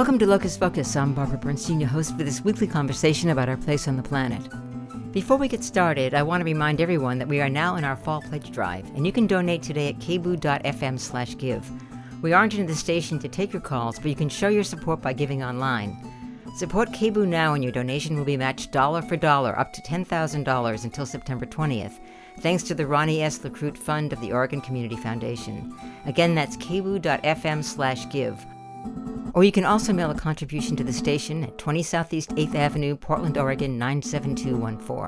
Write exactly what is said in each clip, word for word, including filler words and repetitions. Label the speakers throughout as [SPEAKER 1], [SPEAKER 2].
[SPEAKER 1] Welcome to Locus Focus. I'm Barbara Bernstein, your host for this weekly conversation about our place on the planet. Before we get started, I want to remind everyone that we are now in our fall pledge drive, and you can donate today at kboo.fm slash give. We aren't in the station to take your calls, but you can show your support by giving online. Support K B O O now, and your donation will be matched dollar for dollar up to ten thousand dollars until September twentieth, thanks to the Ronnie S. LaCrute Fund of the Oregon Community Foundation. Again, that's kboo.fm slash give. Or you can also mail a contribution to the station at twenty Southeast eighth Avenue, Portland, Oregon, nine seven two one four.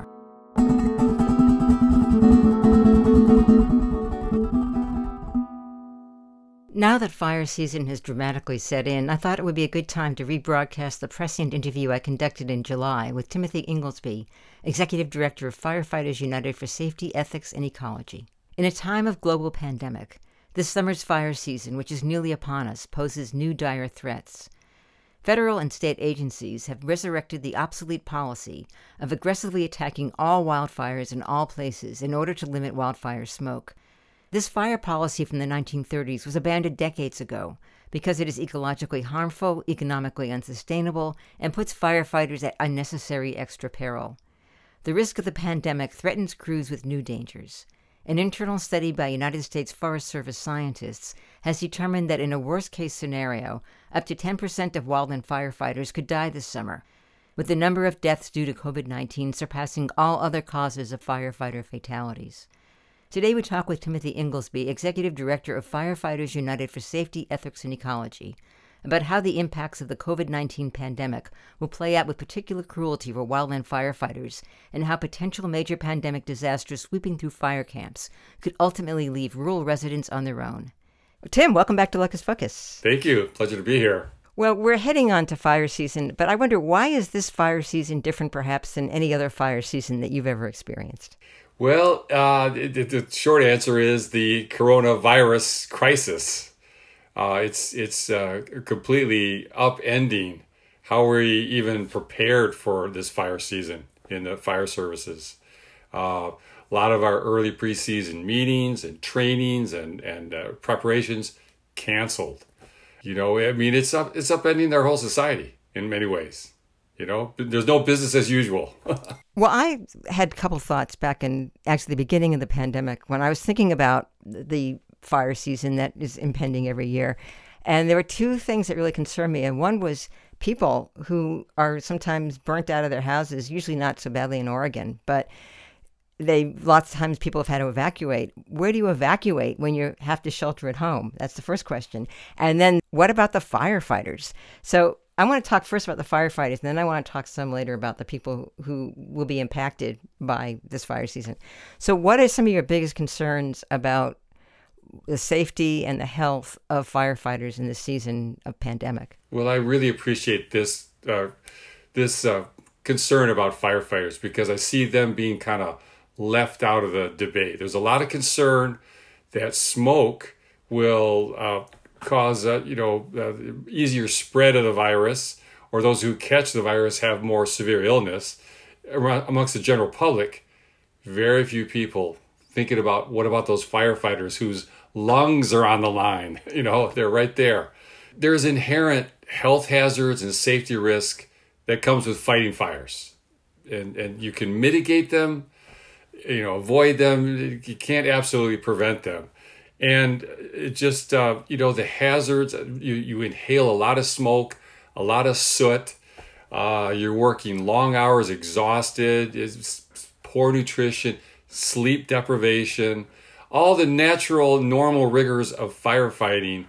[SPEAKER 1] Now that fire season has dramatically set in, I thought it would be a good time to rebroadcast the prescient interview I conducted in July with Timothy Inglesby, Executive Director of Firefighters United for Safety, Ethics, and Ecology. In a time of global pandemic, this summer's fire season, which is nearly upon us, poses new dire threats. Federal and state agencies have resurrected the obsolete policy of aggressively attacking all wildfires in all places in order to limit wildfire smoke. This fire policy from the nineteen thirties was abandoned decades ago because it is ecologically harmful, economically unsustainable, and puts firefighters at unnecessary extra peril. The risk of the pandemic threatens crews with new dangers. An internal study by United States Forest Service scientists has determined that in a worst-case scenario, up to ten percent of wildland firefighters could die this summer, with the number of deaths due to covid nineteen surpassing all other causes of firefighter fatalities. Today we talk with Timothy Inglesby, Executive Director of Firefighters United for Safety, Ethics, and Ecology, about how the impacts of the covid nineteen pandemic will play out with particular cruelty for wildland firefighters, and how potential major pandemic disasters sweeping through fire camps could ultimately leave rural residents on their own. Tim, welcome back to Locus Focus.
[SPEAKER 2] Thank you. Pleasure to be here.
[SPEAKER 1] Well, we're heading on to fire season, but I wonder, why is this fire season different perhaps than any other fire season that you've ever experienced?
[SPEAKER 2] Well, uh, the, the short answer is the coronavirus crisis. Uh, it's it's uh, completely upending how we even prepared for this fire season in the fire services. Uh, a lot of our early preseason meetings and trainings and and uh, preparations canceled. You know, I mean, it's up it's upending their whole society in many ways. You know, there's no business as usual.
[SPEAKER 1] Well, I had a couple thoughts back in actually the beginning of the pandemic when I was thinking about the fire season that is impending every year. And there were two things that really concerned me. And one was people who are sometimes burnt out of their houses, usually not so badly in Oregon, but they lots of times people have had to evacuate. Where do you evacuate when you have to shelter at home? That's the first question. And then what about the firefighters? So I want to talk first about the firefighters, and then I want to talk some later about the people who will be impacted by this fire season. So what are some of your biggest concerns about the safety and the health of firefighters in this season of pandemic?
[SPEAKER 2] Well, I really appreciate this uh, this uh, concern about firefighters because I see them being kind of left out of the debate. There's a lot of concern that smoke will uh, cause uh, you know uh, easier spread of the virus, or those who catch the virus have more severe illness. Amongst the general public, very few people thinking about what about those firefighters whose lungs are on the line. You know, they're right there. There's inherent health hazards and safety risk that comes with fighting fires. And and you can mitigate them, you know, avoid them. You can't absolutely prevent them. And it just, uh, you know, the hazards, you, you inhale a lot of smoke, a lot of soot. Uh, you're working long hours, exhausted, it's poor nutrition, sleep deprivation. All the natural, normal rigors of firefighting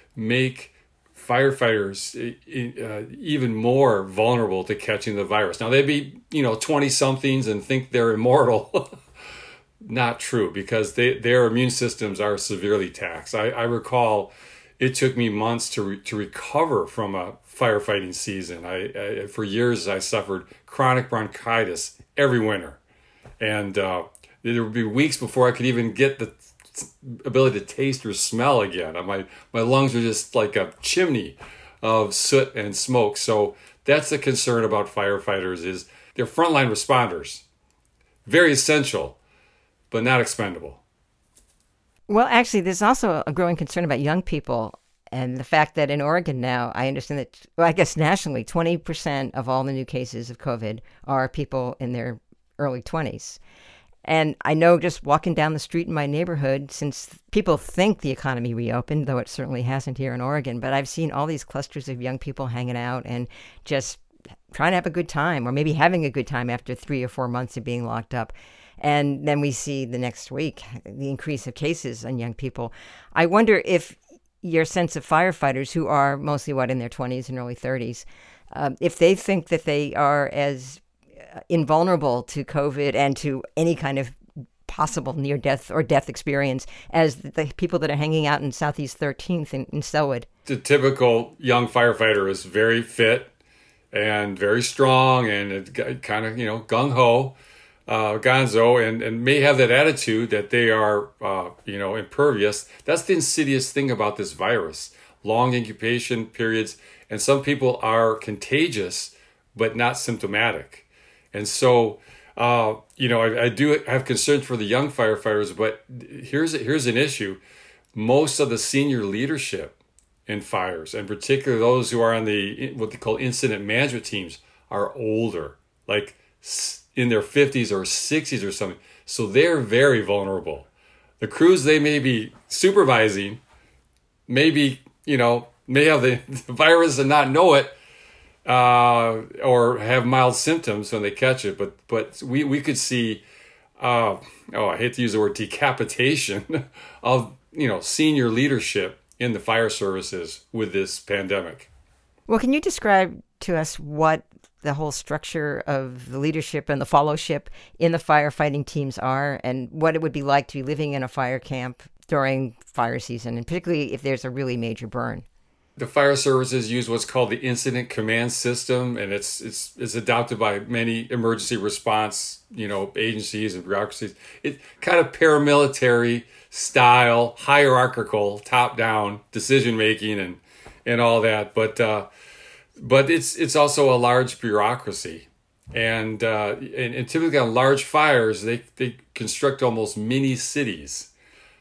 [SPEAKER 2] make firefighters uh, even more vulnerable to catching the virus. Now, they'd be, you know, twenty-somethings and think they're immortal. Not true, because they, their immune systems are severely taxed. I, I recall it took me months to re, to recover from a firefighting season. I, I for years I suffered chronic bronchitis every winter, and uh, there would be weeks before I could even get the ability to taste or smell again. My my lungs were just like a chimney of soot and smoke. So that's the concern about firefighters, is they're frontline responders, very essential, but not expendable.
[SPEAKER 1] Well, actually, there's also a growing concern about young people And the fact that in Oregon now, I understand that, well, I guess nationally, twenty percent of all the new cases of COVID are people in their early twenties. And I know just walking down the street in my neighborhood, since people think the economy reopened, though it certainly hasn't here in Oregon, but I've seen all these clusters of young people hanging out and just trying to have a good time, or maybe having a good time after three or four months of being locked up. And then we see the next week the increase of cases on young people. I wonder if your sense of firefighters, who are mostly, what, in their twenties and early thirties, um, if they think that they are as invulnerable to COVID and to any kind of possible near-death or death experience as the people that are hanging out in Southeast thirteenth in, in Selwood.
[SPEAKER 2] The typical young firefighter is very fit and very strong and kind of, you know, gung-ho, uh, gonzo, and, and may have that attitude that they are, uh, you know, impervious. That's the insidious thing about this virus. Long incubation periods, and some people are contagious but not symptomatic. And so, uh, you know, I, I do have concerns for the young firefighters, but here's here's an issue. Most of the senior leadership in fires, and particularly those who are on the what they call incident management teams, are older, like in their fifties or sixties or something. So they're very vulnerable. The crews they may be supervising, maybe, you know, may have the, the virus and not know it, uh, or have mild symptoms when they catch it. But but we, we could see, uh, oh, I hate to use the word decapitation of, you know, senior leadership in the fire services with this pandemic.
[SPEAKER 1] Well, can you describe to us what the whole structure of the leadership and the fellowship in the firefighting teams are, and what it would be like to be living in a fire camp during fire season, and particularly if there's a really major burn?
[SPEAKER 2] The fire services use what's called the incident command system, and it's it's it's adopted by many emergency response, you know, agencies and bureaucracies. It kind of paramilitary style, hierarchical, top-down decision making and and all that. But uh, but it's it's also a large bureaucracy, and uh, and, and typically on large fires, they they construct almost mini cities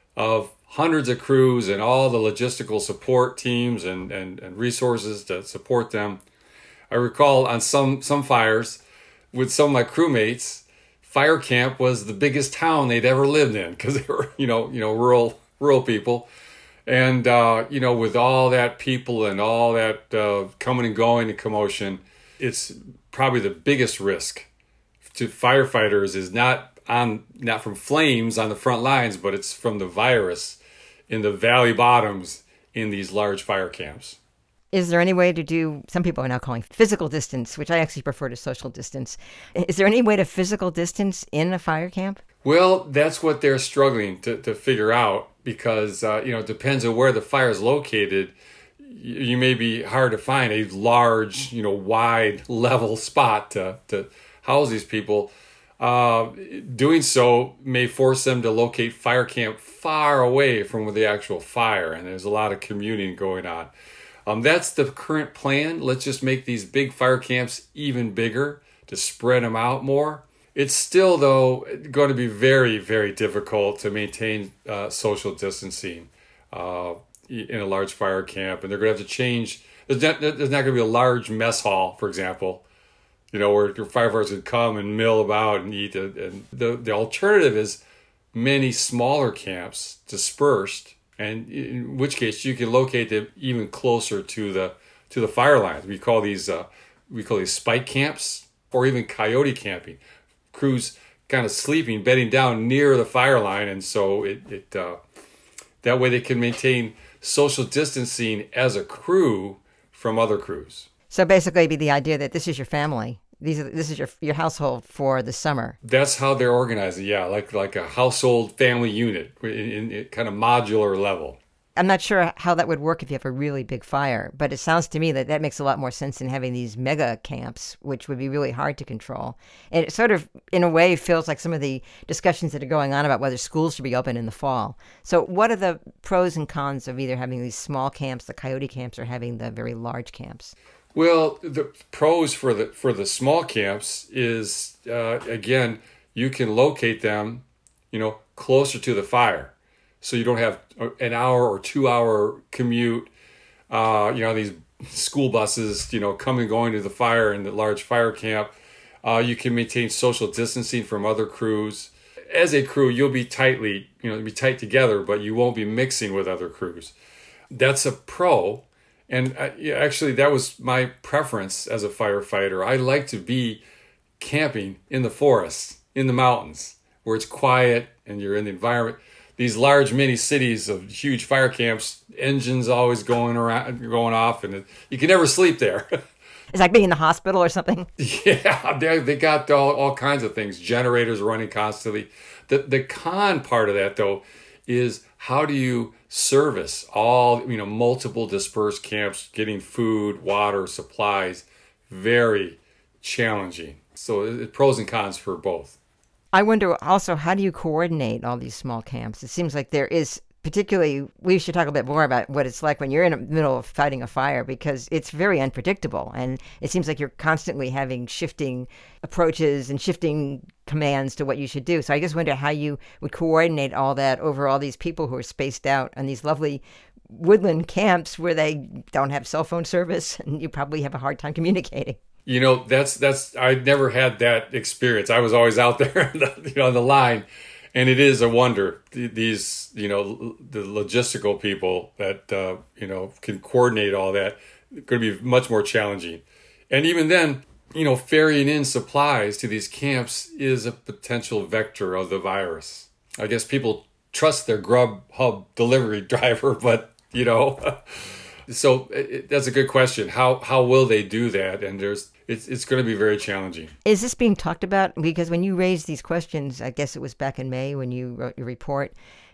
[SPEAKER 2] of hundreds of crews and all the logistical support teams and, and, and resources to support them. I recall on some, some fires with some of my crewmates, fire camp was the biggest town they'd ever lived in because they were, you know, you know, rural, rural people. And, uh, you know, with all that people and all that uh, coming and going and commotion, it's probably the biggest risk to firefighters is not on, not from flames on the front lines, but it's from the virus in the valley bottoms in these large fire camps.
[SPEAKER 1] Is there any way to do, some people are now calling physical distance, which I actually prefer to social distance. Is there any way to physical distance in a fire camp?
[SPEAKER 2] Well, that's what they're struggling to, to figure out because, uh, you know, it depends on where the fire is located. You, you may be hard to find a large, you know, wide level spot to, to house these people. Uh, doing so may force them to locate fire camp far away from the actual fire, and there's a lot of commuting going on. Um, that's the current plan. Let's just make these big fire camps even bigger to spread them out more. It's still, though, going to be very, very difficult to maintain uh, social distancing uh, in a large fire camp, and they're going to have to change. There's not, there's not going to be a large mess hall, for example, you know, where your firefighters would come and mill about and eat. And the, the alternative is many smaller camps dispersed, and in which case you can locate them even closer to the to the fire lines. We call these uh, we call these spike camps, or even coyote camping. Crews kind of sleeping, bedding down near the fire line, and so it, it uh, that way they can maintain social distancing as a crew from other crews.
[SPEAKER 1] So basically, it'd be the idea that this is your family. These are this is your your household for the summer.
[SPEAKER 2] That's how they're organized. Yeah, like like a household family unit in, in, in kind of modular level.
[SPEAKER 1] I'm not sure how that would work if you have a really big fire, but it sounds to me that that makes a lot more sense than having these mega camps, which would be really hard to control. And it sort of, in a way, feels like some of the discussions that are going on about whether schools should be open in the fall. So what are the pros and cons of either having these small camps, the coyote camps, or having the very large camps?
[SPEAKER 2] Well, the pros for the for the small camps is, uh, again, you can locate them, you know, closer to the fire. So you don't have an hour or two hour commute uh, you know, these school buses, you know, coming going to the fire in the large fire camp. Uh, you can maintain social distancing from other crews. As a crew, you'll be tightly, you know, be tight together, but you won't be mixing with other crews. That's a pro. And uh, yeah, actually, that was my preference as a firefighter. I like to be camping in the forest, in the mountains, where it's quiet and you're in the environment. These large mini cities of huge fire camps, engines always going around, going off, and it, you can never sleep there.
[SPEAKER 1] It's like being in the hospital or something.
[SPEAKER 2] Yeah, they they got all, all kinds of things, generators running constantly. The the con part of that, though, is how do you service all, you know, multiple dispersed camps, getting food, water, supplies, very challenging. So it, pros and cons for both.
[SPEAKER 1] I wonder also, how do you coordinate all these small camps? It seems like there is, particularly, we should talk a bit more about what it's like when you're in the middle of fighting a fire, because it's very unpredictable. And it seems like you're constantly having shifting approaches and shifting commands to what you should do. So I just wonder how you would coordinate all that over all these people who are spaced out on these lovely woodland camps where they don't have cell phone service, and you probably have a hard time communicating.
[SPEAKER 2] You know, that's, that's, I never had that experience. I was always out there, you know, on the line. And it is a wonder, these, you know, the logistical people that, uh, you know, can coordinate all that, going to be much more challenging. And even then, you know, ferrying in supplies to these camps is a potential vector of the virus. I guess people trust their Grubhub delivery driver, but, you know, so it, that's a good question. How how will they do that? And there's it's it's going to be very challenging.
[SPEAKER 1] Is this being talked about? Because when you raised these questions, I guess it was back in May when you wrote your report,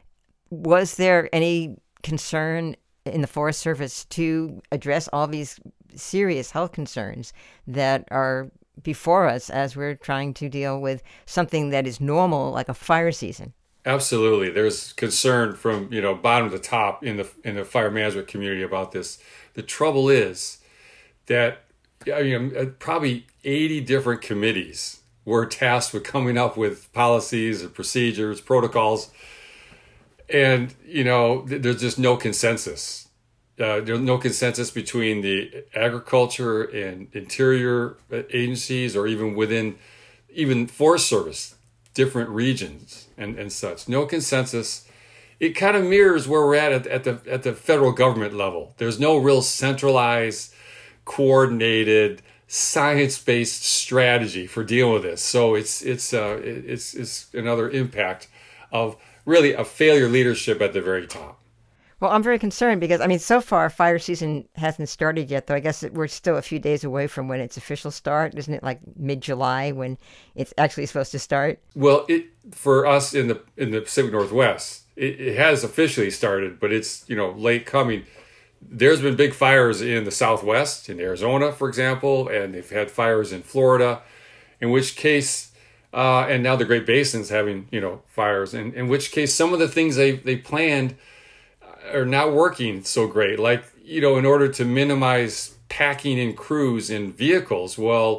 [SPEAKER 1] was there any concern in the Forest Service to address all these serious health concerns that are before us as we're trying to deal with something that is normal, like a fire season?
[SPEAKER 2] Absolutely. There's concern from, you know, bottom to top in the in the fire management community about this. The trouble is that, I mean, probably eighty different committees were tasked with coming up with policies and procedures, protocols, and, you know, there's just no consensus. Uh, there's no consensus between the agriculture and interior agencies, or even within even Forest Service, different regions and, and such. No consensus. It kind of mirrors where we're at, at at the at the federal government level. There's no real centralized, coordinated, science-based strategy for dealing with this. So it's it's uh, it's it's another impact of really a failure leadership at the very top.
[SPEAKER 1] Well, I'm very concerned because, I mean, so far fire season hasn't started yet, though I guess we're still a few days away from when its official start. Isn't it like mid-July when it's actually supposed to start?
[SPEAKER 2] Well, it for us in the in the Pacific Northwest, it, it has officially started, but it's, you know, late coming. There's been big fires in the Southwest, in Arizona, for example, and they've had fires in Florida, in which case, uh, and now the Great Basin's having, you know, fires, in, in which case some of the things they, they planned are not working so great. Like, you know, in order to minimize packing in crews in vehicles, well,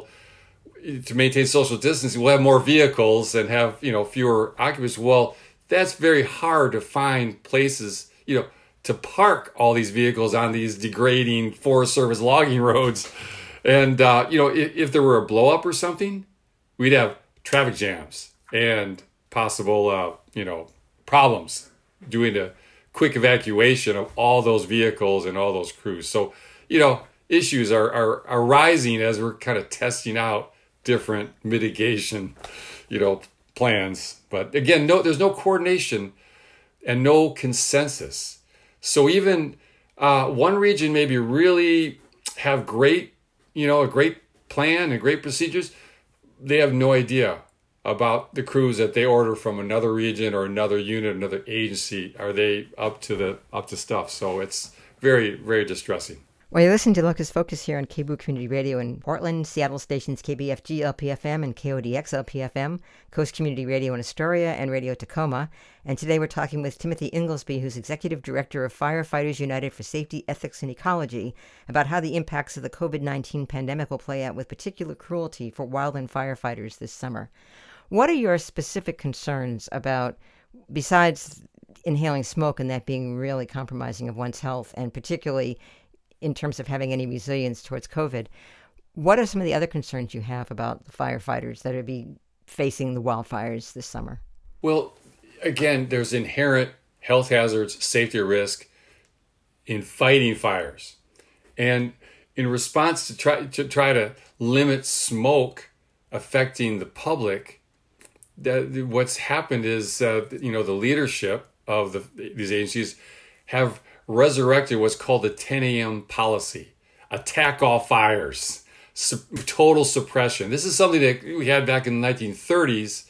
[SPEAKER 2] to maintain social distancing, we'll have more vehicles and have, you know, fewer occupants. Well, that's very hard to find places, you know, to park all these vehicles on these degrading Forest Service logging roads. And, uh, you know, if, if there were a blow up or something, we'd have traffic jams and possible, uh, you know, problems doing a quick evacuation of all those vehicles and all those crews. So, you know, issues are, are, are rising as we're kind of testing out different mitigation, you know, plans. But again, no, there's no coordination and no consensus. So even uh, one region maybe really have great, you know, a great plan and great procedures. They have no idea about the crews that they order from another region or another unit, another agency. Are they up to the up to stuff? So it's very, very distressing.
[SPEAKER 1] Well, you're listening to Locus Focus here on K B O O Community Radio in Portland, Seattle stations K B F G L P F M and K O D X L P F M, Coast Community Radio in Astoria, and Radio Tacoma. And today we're talking with Timothy Inglesby, who's Executive Director of Firefighters United for Safety, Ethics, and Ecology, about how the impacts of the covid nineteen pandemic will play out with particular cruelty for wildland firefighters this summer. What are your specific concerns about, besides inhaling smoke and that being really compromising of one's health, and particularly in terms of having any resilience towards COVID. What are some of the other concerns you have about the firefighters that are be facing the wildfires this summer?
[SPEAKER 2] Well, again, there's inherent health hazards, safety risk in fighting fires. And in response to try to try to limit smoke affecting the public, that what's happened is, uh, you know, the leadership of the, these agencies have resurrected what's called the ten a.m. policy. Attack all fires. Su- total suppression. This is something that we had back in the nineteen thirties.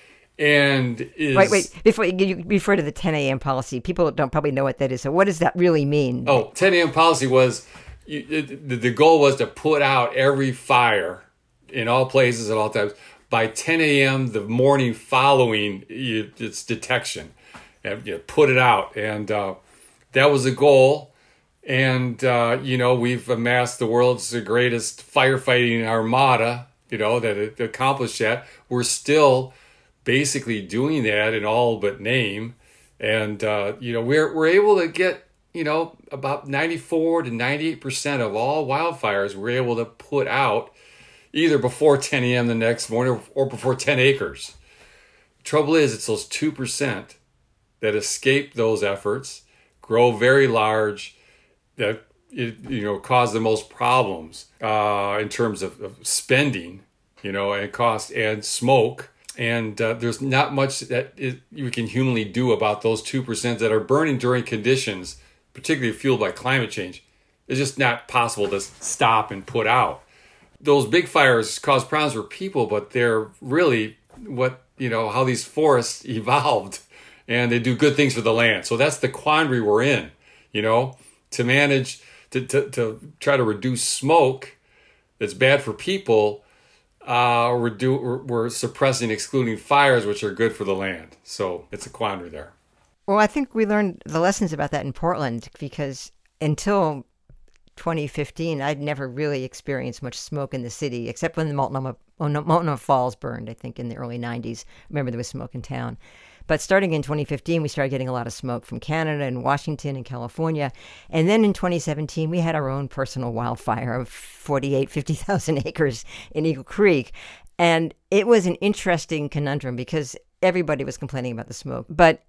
[SPEAKER 2] And is...
[SPEAKER 1] Wait, wait. Before you refer to the ten a.m. policy, people don't probably know what that is. So what does that really mean?
[SPEAKER 2] Oh, ten a.m. policy was, you, it, the goal was to put out every fire in all places at all times by ten a.m. the morning following you, its detection. And you know, put it out. And uh, that was the goal. And, uh, you know, we've amassed the world's greatest firefighting armada, you know, that accomplished that. We're still basically doing that in all but name. And, uh, you know, we're we're able to get, you know, about ninety-four to ninety-eight percent of all wildfires we're able to put out either before ten a.m. the next morning or before ten acres. The trouble is, it's those two percent that escape those efforts, grow very large, that it, you know, cause the most problems uh, in terms of, of spending, you know, and cost and smoke. And uh, there's not much that it, you can humanly do about those two percent that are burning during conditions, particularly fueled by climate change. It's just not possible to stop and put out. Those big fires cause problems for people, but they're really what, you know, how these forests evolved, and they do good things for the land. So that's the quandary we're in, you know. To manage, to, to, to try to reduce smoke that's bad for people, uh, we're, do, we're, we're suppressing, excluding fires, which are good for the land. So it's a quandary there.
[SPEAKER 1] Well, I think we learned the lessons about that in Portland, because until twenty fifteen, I'd never really experienced much smoke in the city, except when the Multnomah, Multnomah Falls burned, I think, in the early nineties. Remember, there was smoke in town. But starting in twenty fifteen, we started getting a lot of smoke from Canada and Washington and California. And then in twenty seventeen, we had our own personal wildfire of forty-eight, fifty thousand acres in Eagle Creek. And it was an interesting conundrum because everybody was complaining about the smoke. But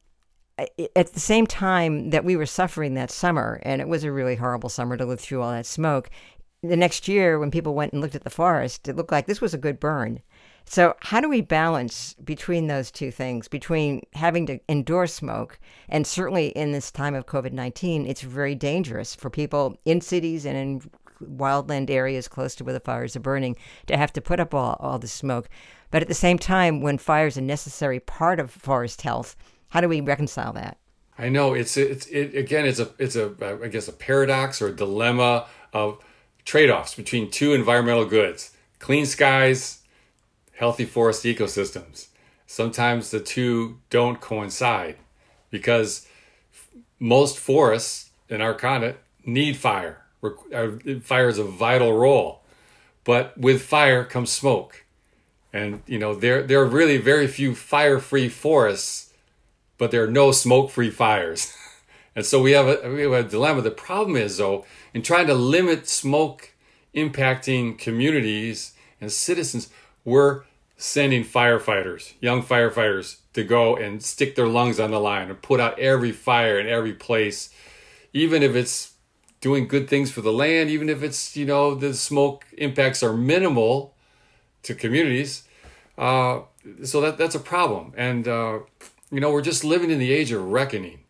[SPEAKER 1] at the same time that we were suffering that summer, and it was a really horrible summer to live through all that smoke, the next year when people went and looked at the forest, it looked like this was a good burn. So how do we balance between those two things, between having to endure smoke, and certainly in this time of COVID nineteen, it's very dangerous for people in cities and in wildland areas close to where the fires are burning to have to put up all, all the smoke. But at the same time, when fires are a necessary part of forest health, how do we reconcile that?
[SPEAKER 2] I know it's it's it again. It's a it's a I guess a paradox or a dilemma of trade-offs between two environmental goods: clean skies, healthy forest ecosystems. Sometimes the two don't coincide because most forests in our continent need fire. Fire is a vital role, but with fire comes smoke, and you know there there are really very few fire-free forests, but there are no smoke-free fires. And so we have a we have a dilemma. The problem is, though, in trying to limit smoke impacting communities and citizens, we're sending firefighters, young firefighters, to go and stick their lungs on the line and put out every fire in every place, even if it's doing good things for the land, even if it's, you know, the smoke impacts are minimal to communities. Uh, so that that's a problem. And, uh, you know, we're just living in the age of reckoning.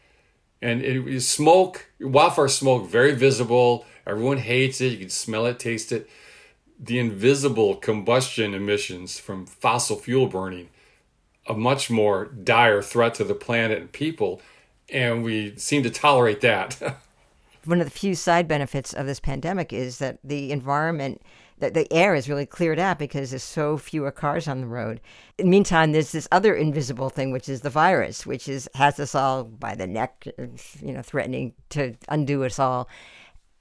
[SPEAKER 2] And it, smoke, wildfire smoke, very visible. Everyone hates it. You can smell it, taste it. The invisible combustion emissions from fossil fuel burning, a much more dire threat to the planet and people, and we seem to tolerate that.
[SPEAKER 1] One of the few side benefits of this pandemic is that the environment, that the air is really cleared out because there's so fewer cars on the road. In the meantime, there's this other invisible thing, which is the virus, which is has us all by the neck, you know, threatening to undo us all.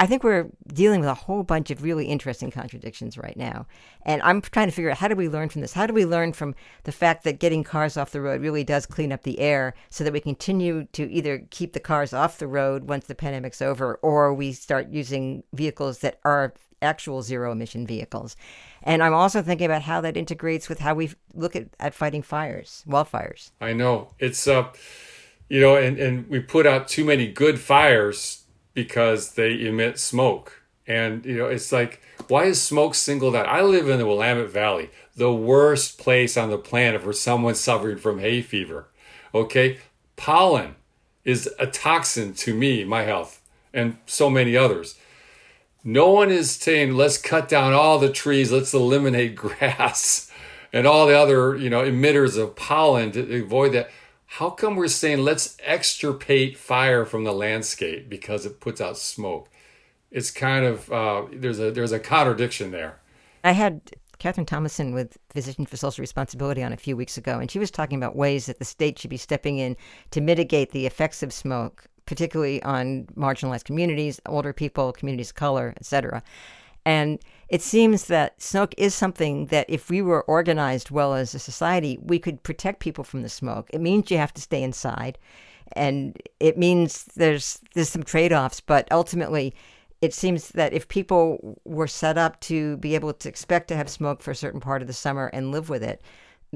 [SPEAKER 1] I think we're dealing with a whole bunch of really interesting contradictions right now. And I'm trying to figure out, how do we learn from this? How do we learn from the fact that getting cars off the road really does clean up the air, so that we continue to either keep the cars off the road once the pandemic's over, or we start using vehicles that are actual zero emission vehicles? And I'm also thinking about how that integrates with how we look at, at fighting fires, wildfires.
[SPEAKER 2] I know. It's, uh, you know, and, and we put out too many good fires because they emit smoke. And, you know, it's like, why is smoke singled out? I live in the Willamette Valley, the worst place on the planet for someone suffering from hay fever. Okay? Pollen is a toxin to me, my health, and so many others. No one is saying, let's cut down all the trees, let's eliminate grass and all the other, you know, emitters of pollen to avoid that. How come we're saying let's extirpate fire from the landscape because it puts out smoke? It's kind of, uh, there's a there's a contradiction there.
[SPEAKER 1] I had Catherine Thomason with Physicians for Social Responsibility on a few weeks ago, and she was talking about ways that the state should be stepping in to mitigate the effects of smoke, particularly on marginalized communities, older people, communities of color, et cetera. And it seems that smoke is something that if we were organized well as a society, we could protect people from the smoke. It means you have to stay inside, and it means there's there's some trade-offs, but ultimately it seems that if people were set up to be able to expect to have smoke for a certain part of the summer and live with it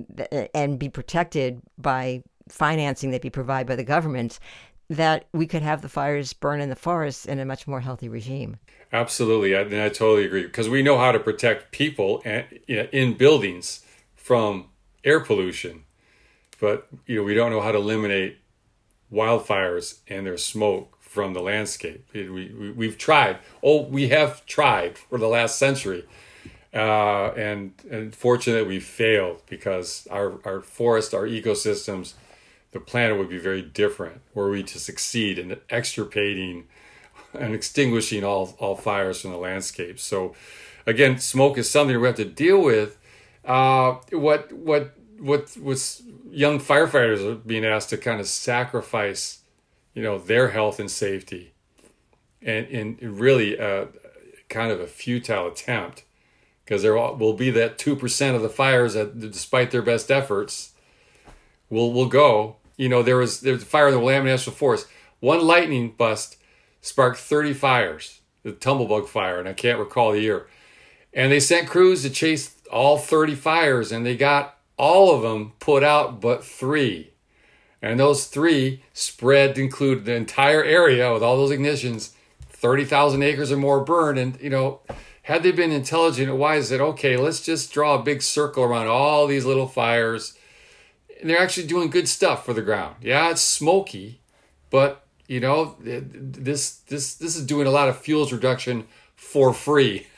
[SPEAKER 1] and be protected by financing that be provided by the government, that we could have the fires burn in the forests in a much more healthy regime.
[SPEAKER 2] Absolutely, I, and I totally agree, because we know how to protect people and, you know, in buildings from air pollution, but you know we don't know how to eliminate wildfires and their smoke from the landscape. We, we we've tried. Oh, we have tried for the last century, uh, and and fortunately we failed, because our our forests, our ecosystems, the planet would be very different were we to succeed in extirpating and extinguishing all, all fires from the landscape. So again, smoke is something we have to deal with. Uh, what what what what's young firefighters are being asked to kind of sacrifice, you know, their health and safety, and in really uh, kind of a futile attempt, because there will be that two percent of the fires that, despite their best efforts, will will go. You know, there was there's a fire in the Willamette National Forest. One lightning bust sparked thirty fires, the Tumblebug fire, and I can't recall the year. And they sent crews to chase all thirty fires, and they got all of them put out but three. And those three spread to include the entire area with all those ignitions, thirty thousand acres or more burned. And, you know, had they been intelligent and wise, said, okay, let's just draw a big circle around all these little fires. And they're actually doing good stuff for the ground. Yeah, it's smoky, but you know, this this this is doing a lot of fuels reduction for free,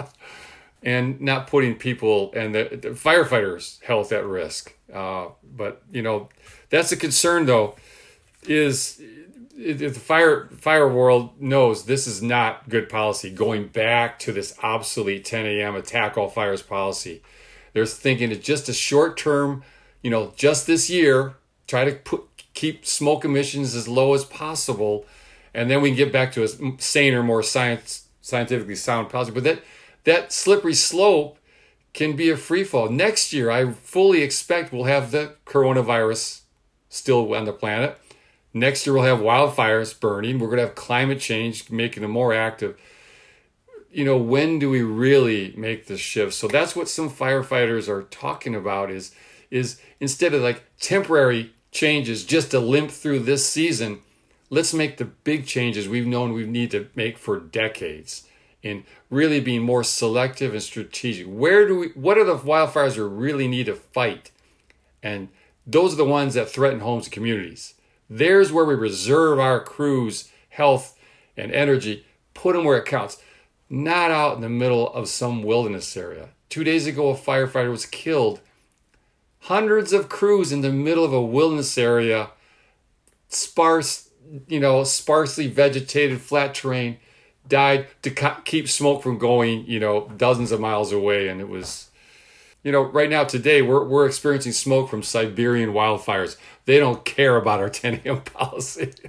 [SPEAKER 2] and not putting people and the, the firefighters' health at risk. Uh, but you know, that's a concern, though. Is if the fire fire world knows this is not good policy, going back to this obsolete ten a.m. attack all fires policy. They're thinking it's just a short term. You know, just this year, try to put. Keep smoke emissions as low as possible, and then we can get back to a saner, more science, scientifically sound policy. But that that slippery slope can be a free fall. Next year, I fully expect we'll have the coronavirus still on the planet. Next year, we'll have wildfires burning. We're going to have climate change making them more active. You know, when do we really make the shift? So that's what some firefighters are talking about is, is instead of like temporary changes just to limp through this season, let's make the big changes we've known we need to make for decades in really being more selective and strategic. Where do we, what are the wildfires we really need to fight? And those are the ones that threaten homes and communities. There's where we reserve our crews' health and energy, put them where it counts, not out in the middle of some wilderness area. Two days ago, a firefighter was killed. Hundreds of crews in the middle of a wilderness area, sparse, you know, sparsely vegetated flat terrain, died to co- keep smoke from going, you know, dozens of miles away. And it was, you know, right now today we're we're experiencing smoke from Siberian wildfires. They don't care about our ten a.m. policy.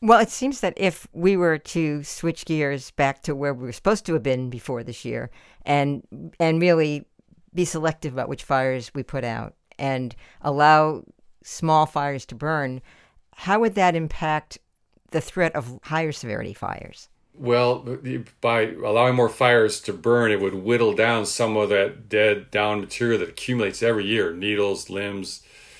[SPEAKER 1] Well, it seems that if we were to switch gears back to where we were supposed to have been before this year and and really be selective about which fires we put out and allow small fires to burn, how would that impact the threat of higher severity fires?
[SPEAKER 2] Well, by allowing more fires to burn, it would whittle down some of that dead down material that accumulates every year, needles, limbs,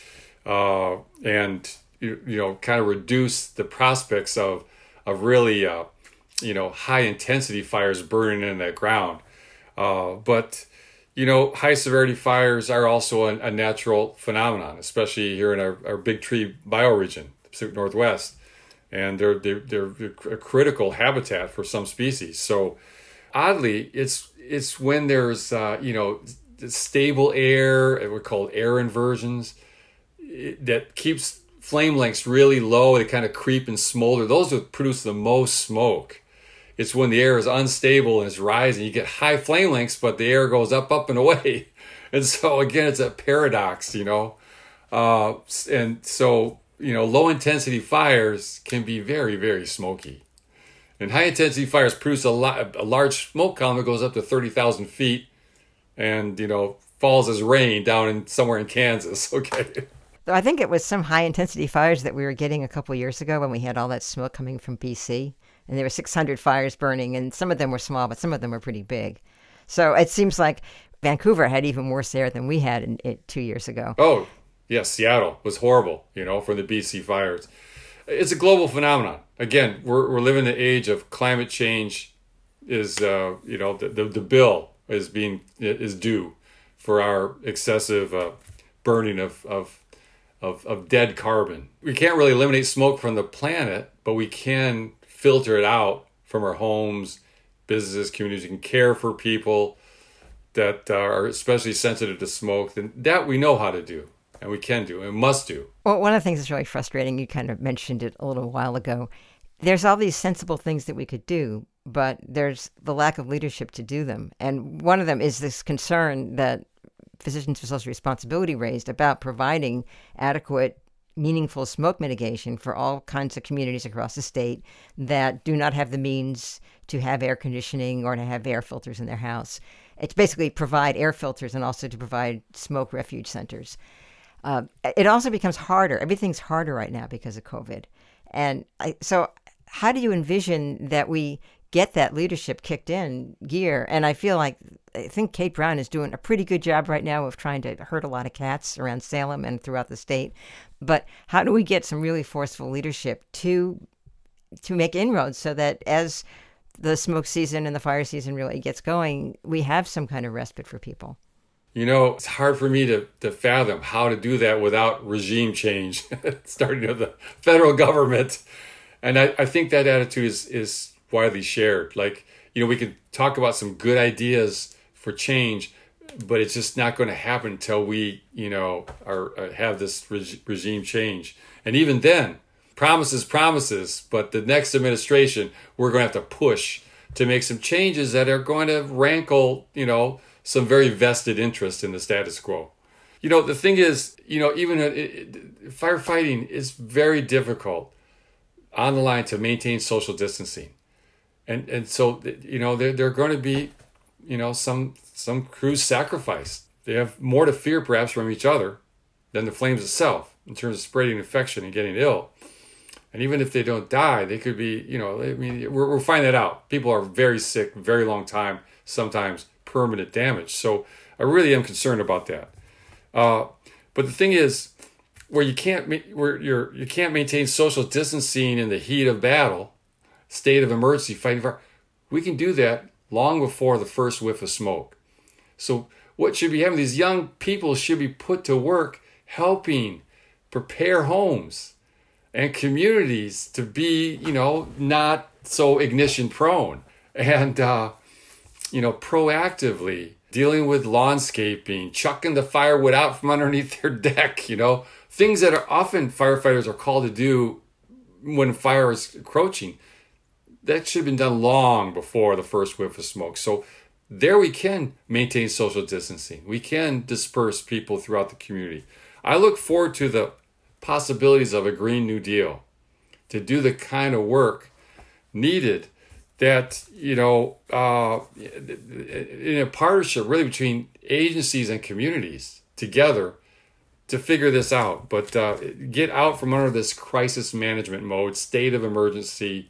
[SPEAKER 2] uh, and you, you know, kind of reduce the prospects of of really, uh, you know, high intensity fires burning in that ground. Uh, but you know, high severity fires are also a, a natural phenomenon, especially here in our, our big tree bioregion, Pacific Northwest. And they're, they're they're a critical habitat for some species. So, oddly, it's it's when there's uh, you know stable air, we're called air inversions, that keeps flame lengths really low. They kind of creep and smolder. Those would produce the most smoke. It's when the air is unstable and it's rising. You get high flame lengths, but the air goes up, up and away. And so again, it's a paradox, you know. Uh, and so. You know, low intensity fires can be very, very smoky. And high intensity fires produce a, lot, a large smoke column that goes up to thirty thousand feet and, you know, falls as rain down in somewhere in Kansas. Okay.
[SPEAKER 1] I think it was some high intensity fires that we were getting a couple of years ago when we had all that smoke coming from B C. And there were six hundred fires burning, and some of them were small, but some of them were pretty big. So it seems like Vancouver had even worse air than we had in, in two years ago.
[SPEAKER 2] Oh, yes, Seattle was horrible, you know, for the B C fires. It's a global phenomenon. Again, we're we're living in the age of climate change. Is uh, you know the, the the bill is being is due for our excessive uh, burning of, of of of dead carbon. We can't really eliminate smoke from the planet, but we can filter it out from our homes, businesses, communities. We can care for people that are especially sensitive to smoke. And that we know how to do. And we can do and must do.
[SPEAKER 1] Well, one of the things that's really frustrating, you kind of mentioned it a little while ago, there's all these sensible things that we could do, but there's the lack of leadership to do them. And one of them is this concern that Physicians for Social Responsibility raised about providing adequate, meaningful smoke mitigation for all kinds of communities across the state that do not have the means to have air conditioning or to have air filters in their house. It's basically provide air filters and also to provide smoke refuge centers. Uh, it also becomes harder. Everything's harder right now because of COVID. And I, so how do you envision that we get that leadership kicked in gear? And I feel like, I think Kate Brown is doing a pretty good job right now of trying to herd a lot of cats around Salem and throughout the state. But how do we get some really forceful leadership to to make inroads so that as the smoke season and the fire season really gets going, we have some kind of respite for people?
[SPEAKER 2] You know, it's hard for me to, to fathom how to do that without regime change, starting with the federal government. And I, I think that attitude is, is widely shared. Like, you know, we can talk about some good ideas for change, but it's just not going to happen until we, you know, are, are have this reg- regime change. And even then, promises, promises, but the next administration, we're going to have to push to make some changes that are going to rankle, you know, some very vested interest in the status quo. You know, the thing is, you know, even it, it, firefighting is very difficult on the line to maintain social distancing. And and so, you know, there, there are going to be, you know, some some crews sacrificed. They have more to fear perhaps from each other than the flames itself in terms of spreading infection and getting ill. And even if they don't die, they could be, you know, I mean, we're, we're finding that out. People are very sick, very long time, sometimes permanent damage. So I really am concerned about that. Uh, but the thing is, where you can't where you're you can't maintain social distancing in the heat of battle, state of emergency, fighting fire, we can do that long before the first whiff of smoke. So what should be happening? These young people should be put to work helping prepare homes and communities to be, you know, not so ignition prone. And uh, you know, proactively dealing with lawnscaping, chucking the firewood out from underneath their deck, you know, things that are often firefighters are called to do when fire is encroaching. That should have been done long before the first whiff of smoke. So there we can maintain social distancing. We can disperse people throughout the community. I look forward to the possibilities of a Green New Deal to do the kind of work needed that, you know, uh, in a partnership really between agencies and communities together to figure this out. But uh, get out from under this crisis management mode, state of emergency,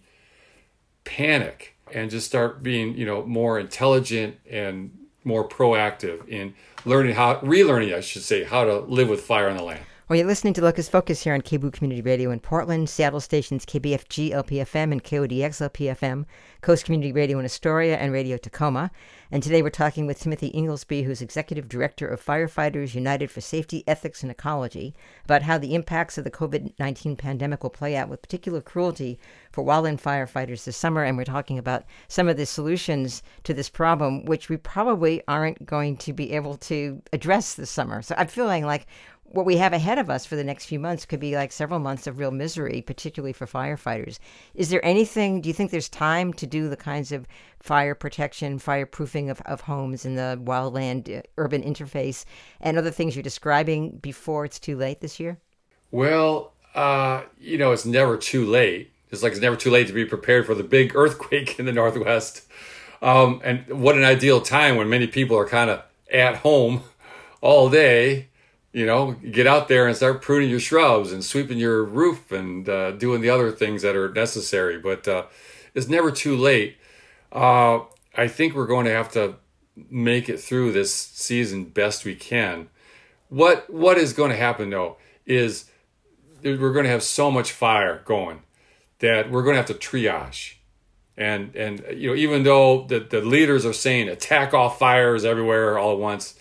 [SPEAKER 2] panic, and just start being, you know, more intelligent and more proactive in learning how, relearning, I should say, how to live with fire on the land.
[SPEAKER 1] Well, you're listening to Locust Focus here on K B O O Community Radio in Portland, Seattle stations K B F G L P F M and K O D X L P F M, Coast Community Radio in Astoria and Radio Tacoma. And today we're talking with Timothy Inglesby, who's Executive Director of Firefighters United for Safety, Ethics, and Ecology, about how the impacts of the covid nineteen pandemic will play out with particular cruelty for wildland firefighters this summer. And we're talking about some of the solutions to this problem, which we probably aren't going to be able to address this summer. So I'm feeling like what we have ahead of us for the next few months could be like several months of real misery, particularly for firefighters. Is there anything, do you think there's time to do the kinds of fire protection, fireproofing of, of homes in the wildland uh, urban interface and other things you're describing before it's too late this year?
[SPEAKER 2] Well, uh, you know, it's never too late. It's like it's never too late to be prepared for the big earthquake in the Northwest. Um, and what an ideal time when many people are kind of at home all day. You know, get out there and start pruning your shrubs and sweeping your roof and uh, doing the other things that are necessary. But uh, it's never too late. Uh, I think we're going to have to make it through this season best we can. What What is going to happen, though, is we're going to have so much fire going that we're going to have to triage. And, and you know, even though the, the leaders are saying attack all fires everywhere all at once,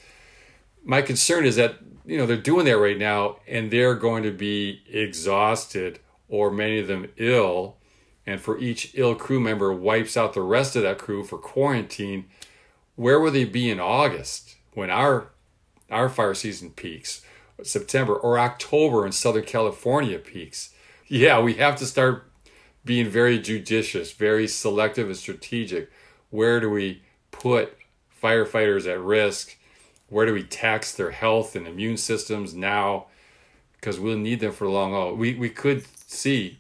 [SPEAKER 2] my concern is that you know, they're doing that right now and they're going to be exhausted or many of them ill. And for each ill crew member wipes out the rest of that crew for quarantine. Where will they be in August when our our fire season peaks? September or October in Southern California peaks? Yeah, we have to start being very judicious, very selective and strategic. Where do we put firefighters at risk? Where do we tax their health and immune systems now? Because we'll need them for a long haul. We we could see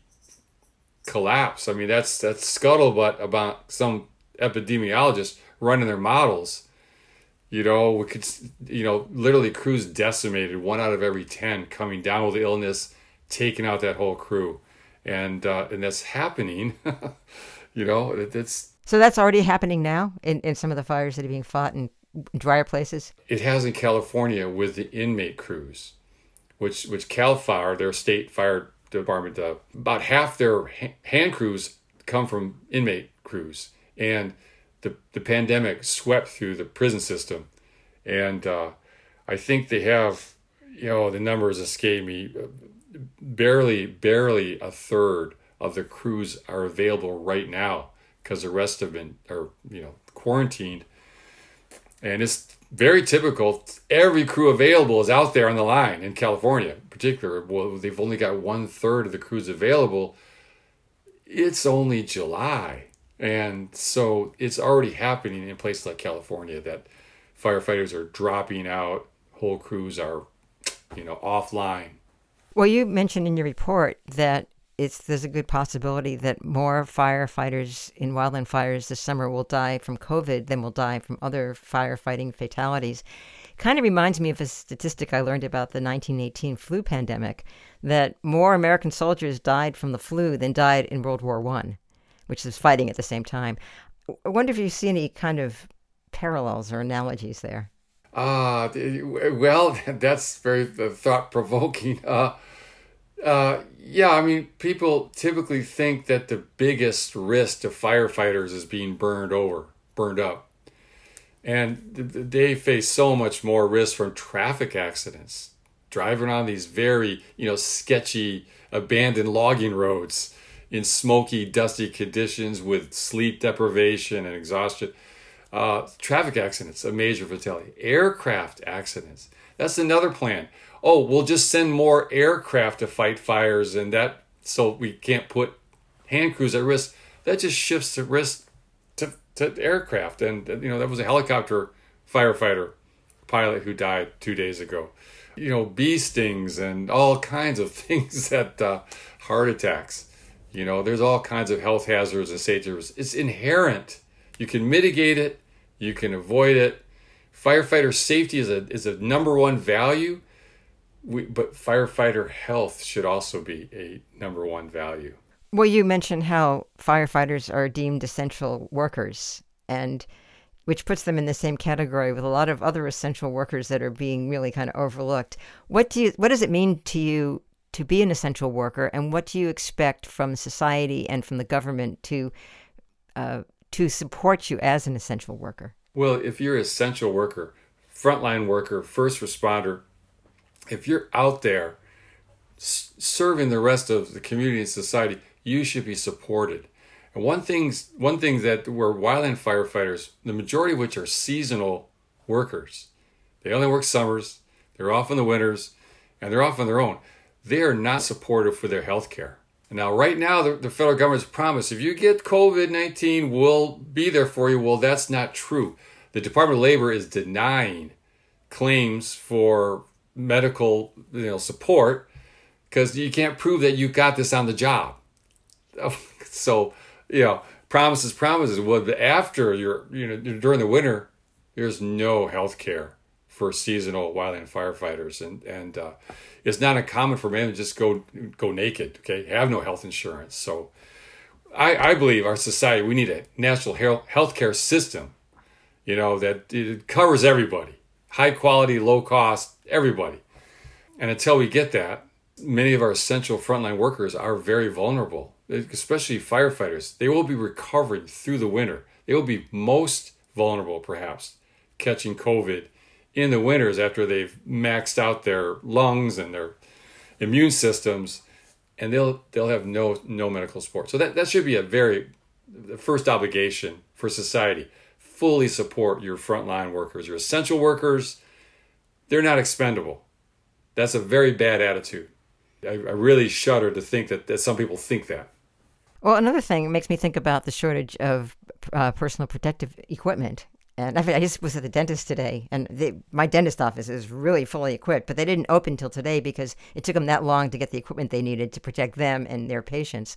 [SPEAKER 2] collapse. I mean, that's that's scuttlebutt about some epidemiologists running their models. You know, we could, you know, literally crews decimated, one out of every ten coming down with illness, taking out that whole crew, and uh, and that's happening. You know, it, it's
[SPEAKER 1] so that's already happening now in, in some of the fires that are being fought in drier places.
[SPEAKER 2] It has in California with the inmate crews, which which Cal Fire, their state fire department, uh, about half their ha- hand crews come from inmate crews, and the the pandemic swept through the prison system, and uh, I think they have, you know, the numbers escape me, barely barely a third of the crews are available right now because the rest have been are you know quarantined. And it's very typical. Every crew available is out there on the line in California in particular. Well, they've only got one third of the crews available. It's only July. And so it's already happening in places like California that firefighters are dropping out. Whole crews are, you know, offline.
[SPEAKER 1] Well, you mentioned in your report that It's there's a good possibility that more firefighters in wildland fires this summer will die from COVID than will die from other firefighting fatalities. Kind of reminds me of a statistic I learned about the nineteen eighteen flu pandemic, that more American soldiers died from the flu than died in World War One, which was fighting at the same time. I wonder if you see any kind of parallels or analogies there.
[SPEAKER 2] Uh, well, that's very thought-provoking. Uh, uh, yeah, I mean, people typically think that the biggest risk to firefighters is being burned over, burned up. And they face so much more risk from traffic accidents, driving on these very, you know, sketchy, abandoned logging roads in smoky, dusty conditions with sleep deprivation and exhaustion. Uh, traffic accidents, a major fatality. Aircraft accidents, that's another plan. Oh, we'll just send more aircraft to fight fires, and that so we can't put hand crews at risk. That just shifts the risk to, to aircraft. And, you know, that was a helicopter firefighter pilot who died two days ago. You know, bee stings and all kinds of things that, uh, heart attacks. You know, there's all kinds of health hazards and safety risks. It's inherent. You can mitigate it. You can avoid it. Firefighter safety is a is a number one value, we, but firefighter health should also be a number one value.
[SPEAKER 1] Well, you mentioned how firefighters are deemed essential workers, and which puts them in the same category with a lot of other essential workers that are being really kind of overlooked. What do you, what does it mean to you to be an essential worker, and what do you expect from society and from the government to uh, to support you as an essential worker?
[SPEAKER 2] Well, if you're an essential worker, frontline worker, first responder, if you're out there s- serving the rest of the community and society, you should be supported. And one thing's one thing that we're wildland firefighters, the majority of which are seasonal workers. They only work summers, they're off in the winters, and they're off on their own. They are not supported for their health care. Now, right now, the, the federal government's promised, if you get covid nineteen, we'll be there for you. Well, that's not true. The Department of Labor is denying claims for medical you know, support because you can't prove that you got this on the job. So, you know, promises, promises. Well, after you're, you know, during the winter, there's no health care for seasonal wildland firefighters. And, and uh, it's not uncommon for men to just go go naked, okay, have no health insurance. So I, I believe our society, we need a national health care system, you know, that it covers everybody, high quality, low cost, everybody. And until we get that, many of our essential frontline workers are very vulnerable, especially firefighters. They will be recovering through the winter. They will be most vulnerable, perhaps, catching COVID in the winters after they've maxed out their lungs and their immune systems, and they'll they'll have no no medical support. So that, that should be a very the first obligation for society. Fully support your frontline workers, your essential workers. They're not expendable. That's a very bad attitude. I, I really shudder to think that, that some people think that.
[SPEAKER 1] Well, another thing, it makes me think about the shortage of uh, personal protective equipment. And I just was at the dentist today, and they, my dentist office is really fully equipped, but they didn't open till today because it took them that long to get the equipment they needed to protect them and their patients.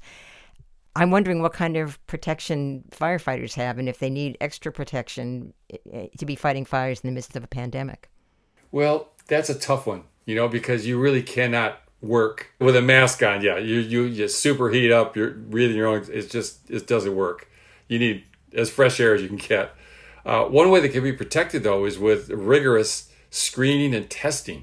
[SPEAKER 1] I'm wondering what kind of protection firefighters have and if they need extra protection to be fighting fires in the midst of a pandemic.
[SPEAKER 2] Well, that's a tough one, you know, because you really cannot work with a mask on. Yeah, you you just superheat up, you're breathing your own, it's just, it doesn't work. You need as fresh air as you can get. Uh, one way that can be protected, though, is with rigorous screening and testing.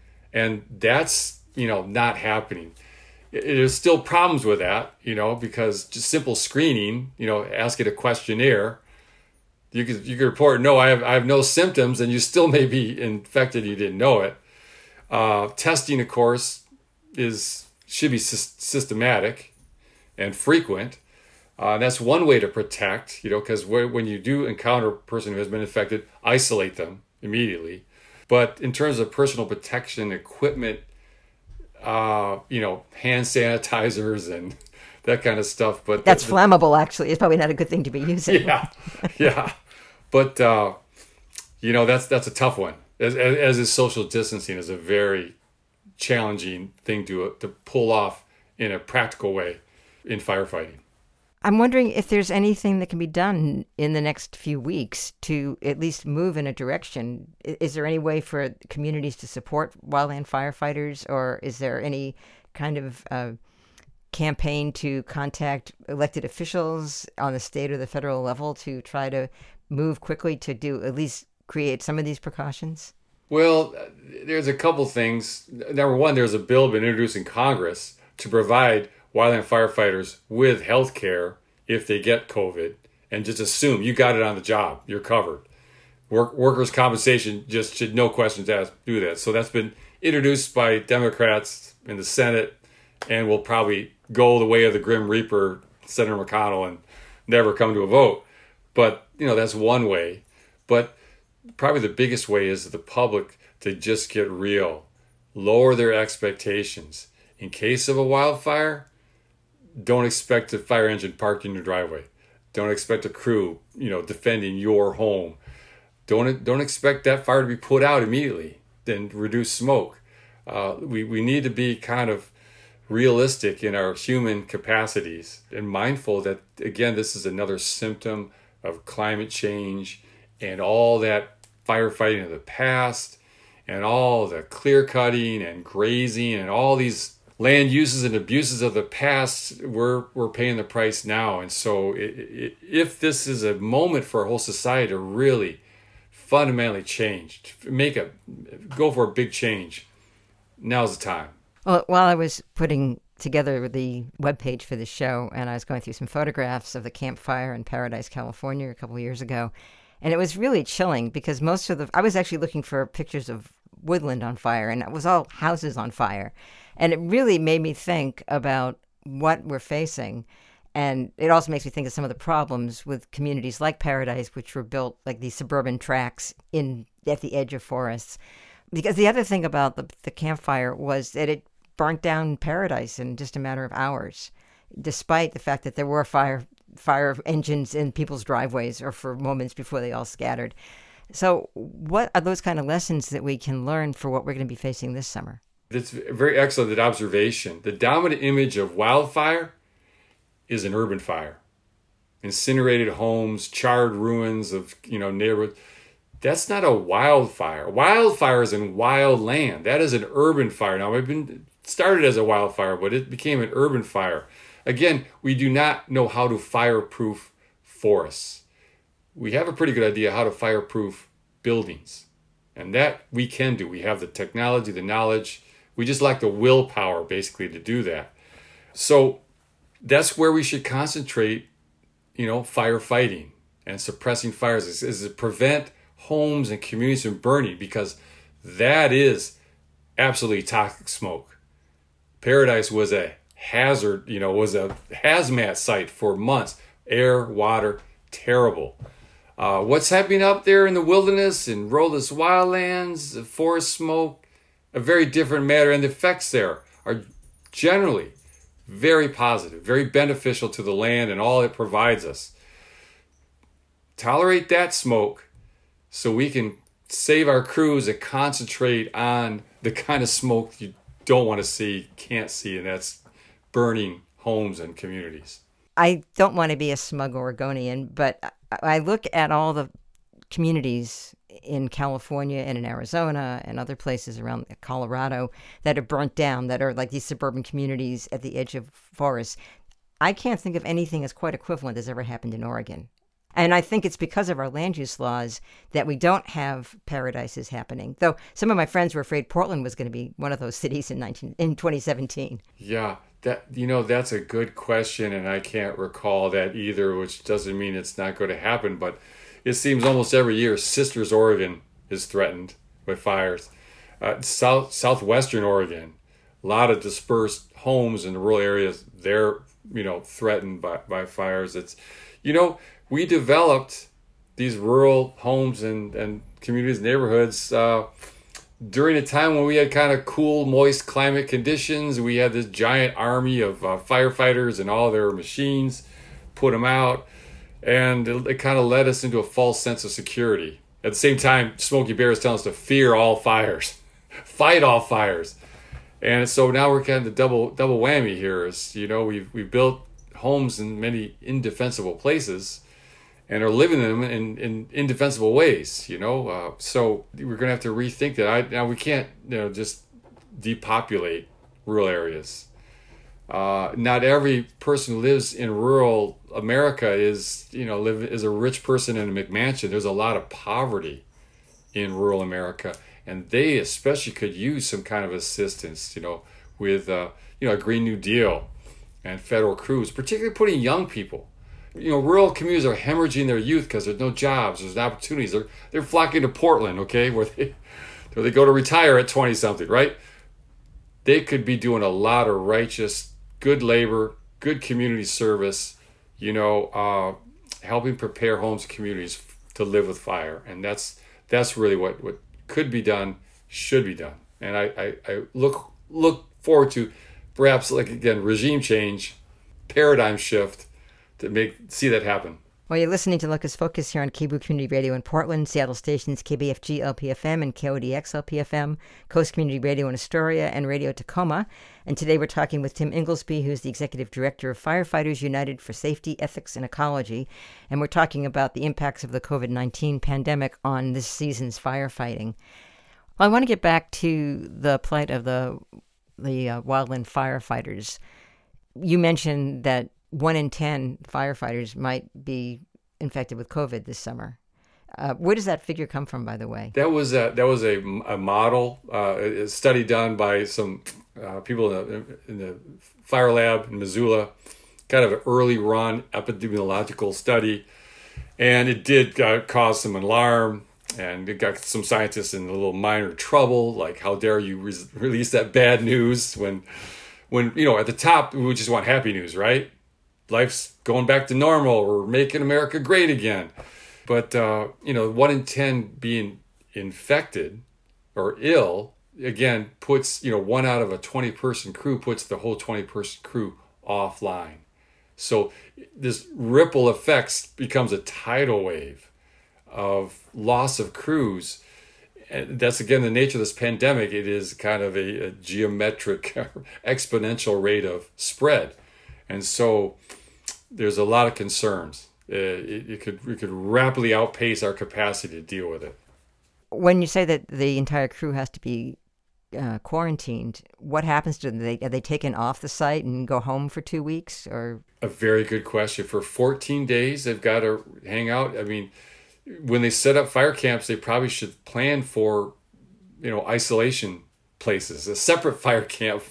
[SPEAKER 2] And that's, you know, not happening. There's still problems with that, you know, because just simple screening, you know, asking a questionnaire, you could you could report, no, I have I have no symptoms, and you still may be infected, you didn't know it. Uh, testing, of course, is should be sy- systematic and frequent. Uh, that's one way to protect, you know, because when you do encounter a person who has been infected, isolate them immediately. But in terms of personal protection equipment, uh, you know, hand sanitizers and that kind of stuff. But
[SPEAKER 1] that's
[SPEAKER 2] the,
[SPEAKER 1] flammable, actually. It's probably not a good thing to be using.
[SPEAKER 2] Yeah, yeah. But, uh, you know, that's that's a tough one. As, as is social distancing is a very challenging thing to to pull off in a practical way in firefighting.
[SPEAKER 1] I'm wondering if there's anything that can be done in the next few weeks to at least move in a direction. Is there any way for communities to support wildland firefighters, or is there any kind of uh, campaign to contact elected officials on the state or the federal level to try to move quickly to do at least create some of these precautions?
[SPEAKER 2] Well, there's a couple things. Number one, there's a bill been introduced in Congress to provide wildland firefighters with health care if they get COVID, and just assume you got it on the job, you're covered. Work, workers' compensation just should, no questions asked, do that. So that's been introduced by Democrats in the Senate and will probably go the way of the Grim Reaper, Senator McConnell, and never come to a vote. But, you know, that's one way. But probably the biggest way is the public to just get real, lower their expectations. In case of a wildfire, don't expect a fire engine parked in your driveway. Don't expect a crew, you know, defending your home. Don't don't expect that fire to be put out immediately. Then reduce smoke. Uh, we we need to be kind of realistic in our human capacities and mindful that, again, this is another symptom of climate change and all that firefighting of the past and all the clear cutting and grazing and all these land uses and abuses of the past. We're, we're paying the price now. And so it, it, if this is a moment for our whole society to really fundamentally change, make a, go for a big change, now's the time.
[SPEAKER 1] Well, while I was putting together the webpage for the show, and I was going through some photographs of the campfire in Paradise, California a couple of years ago, and it was really chilling because most of the, I was actually looking for pictures of woodland on fire, and it was all houses on fire. And it really made me think about what we're facing. And it also makes me think of some of the problems with communities like Paradise, which were built like these suburban tracts in at the edge of forests. Because the other thing about the, the campfire was that it burnt down Paradise in just a matter of hours, despite the fact that there were fire fire engines in people's driveways or for moments before they all scattered. So what are those kind of lessons that we can learn for what we're going to be facing this summer?
[SPEAKER 2] That's very excellent, that observation. The dominant image of wildfire is an urban fire. Incinerated homes, charred ruins of, you know, neighborhoods. That's not a wildfire. Wildfire is in wild land. That is an urban fire. Now, it's been started as a wildfire, but it became an urban fire. Again, we do not know how to fireproof forests. We have a pretty good idea how to fireproof buildings. And that we can do. We have the technology, the knowledge. We just lack the willpower, basically, to do that. So that's where we should concentrate, you know, firefighting and suppressing fires is, is to prevent homes and communities from burning, because that is absolutely toxic smoke. Paradise was a hazard, you know, was a hazmat site for months. Air, water, terrible. Uh, what's happening up there in the wilderness and roadless wildlands, forest smoke, a very different matter. And the effects there are generally very positive, very beneficial to the land and all it provides us. Tolerate that smoke so we can save our crews and concentrate on the kind of smoke you don't want to see, can't see, and that's burning homes and communities.
[SPEAKER 1] I don't want to be a smug Oregonian, but I look at all the communities in California and in Arizona and other places around Colorado that are burnt down, that are like these suburban communities at the edge of forests. I can't think of anything as quite equivalent as ever happened in Oregon. And I think it's because of our land use laws that we don't have paradises happening. Though some of my friends were afraid Portland was going to be one of those cities in nineteen in twenty seventeen.
[SPEAKER 2] Yeah, that you know that's a good question, and I can't recall that either, which doesn't mean it's not going to happen. But it seems almost every year Sisters, Oregon is threatened with fires. Uh, South southwestern Oregon, a lot of dispersed homes in the rural areas. They're you know threatened by by fires. It's you know. We developed these rural homes and, and communities, neighborhoods, uh, during a time when we had kind of cool, moist climate conditions. We had this giant army of uh, firefighters and all their machines, put them out, and it, it kind of led us into a false sense of security. At the same time, Smokey Bear is telling us to fear all fires, fight all fires. And so now we're kind of the double double whammy here is, you know, we've, we've built homes in many indefensible places and are living in them in, in indefensible ways, you know. Uh, so we're going to have to rethink that. I, now we can't, you know, just depopulate rural areas. Uh, not every person who lives in rural America is, you know, live is a rich person in a McMansion. There's a lot of poverty in rural America, and they especially could use some kind of assistance, you know, with, uh, you know, a Green New Deal and federal crews, particularly putting young people. You know, rural communities are hemorrhaging their youth because there's no jobs, there's no opportunities. They're they're flocking to Portland, okay, where they where they go to retire at twenty something, right? They could be doing a lot of righteous, good labor, good community service, you know, uh, helping prepare homes and communities to live with fire, and that's that's really what, what could be done, should be done, and I, I, I look look forward to perhaps like again regime change, paradigm shift. To make see that happen.
[SPEAKER 1] Well, you're listening to Locust Focus here on K B O O Community Radio in Portland, Seattle stations K B F G L P F M and K O D X L P F M, Coast Community Radio in Astoria, and Radio Tacoma. And today we're talking with Tim Inglesby, who's the Executive Director of Firefighters United for Safety, Ethics, and Ecology. And we're talking about the impacts of the covid nineteen pandemic on this season's firefighting. Well, I want to get back to the plight of the, the uh, wildland firefighters. You mentioned that one in ten firefighters might be infected with COVID this summer. Uh, where does that figure come from, by the way?
[SPEAKER 2] That was a, that was a, a model, uh, a study done by some uh, people in the, in the fire lab in Missoula, kind of an early run epidemiological study. And it did uh, cause some alarm, and it got some scientists in a little minor trouble, like how dare you re- release that bad news when, when, you know, at the top, we just want happy news, right? Life's going back to normal. We're making America great again. But, uh, you know, one in ten being infected or ill, again, puts, you know, one out of a twenty-person crew puts the whole twenty-person crew offline. So this ripple effects becomes a tidal wave of loss of crews. And that's, again, the nature of this pandemic. It is kind of a, a geometric, exponential rate of spread. And so there's a lot of concerns. Uh, it, it could we could rapidly outpace our capacity to deal with it.
[SPEAKER 1] When you say that the entire crew has to be uh, quarantined, what happens to them? Are they, are they taken off the site and go home for two weeks? Or
[SPEAKER 2] a very good question. For fourteen days, they've got to hang out. I mean, when they set up fire camps, they probably should plan for, you know, isolation places, a separate fire camp,